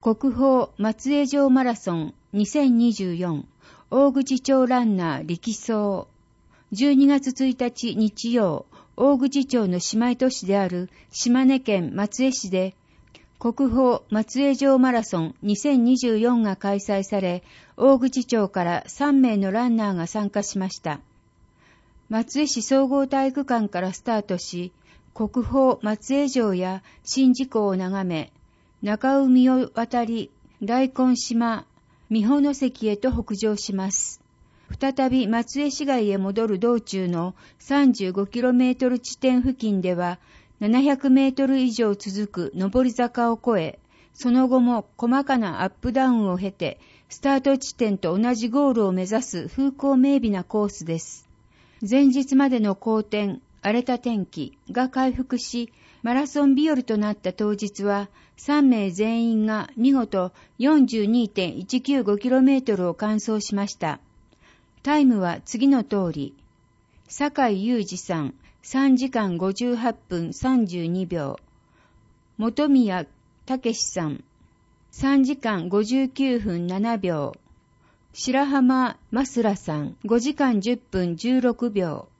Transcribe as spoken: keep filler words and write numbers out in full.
国宝松江城マラソンにせんにじゅうよん大口町ランナー力走。じゅうにがつついたち日曜、大口町の姉妹都市である島根県松江市で国宝松江城マラソンにせんにじゅうよんが開催され、大口町からさんめいのランナーが参加しました。松江市総合体育館からスタートし、国宝松江城や宍道湖を眺め、中海を渡り、大根島、美保関へと北上します。再び松江市街へ戻る道中の さんじゅうごキロメートル 地点付近では、ななひゃくメートル以上続く上り坂を越え、その後も細かなアップダウンを経て、スタート地点と同じゴールを目指す風光明媚なコースです。前日までの好天、荒れた天気が回復し、マラソン日和となった当日は、さんめい全員が見事 よんじゅうにてんいちきゅうごキロメートル を完走しました。タイムは次の通り、酒井裕二さんさんじかんごじゅうはっぷんさんじゅうにびょう、本宮武さんさんじかんごじゅうきゅうふんななびょう、白浜マスラさんごじかんじゅっぷんじゅうろくびょう、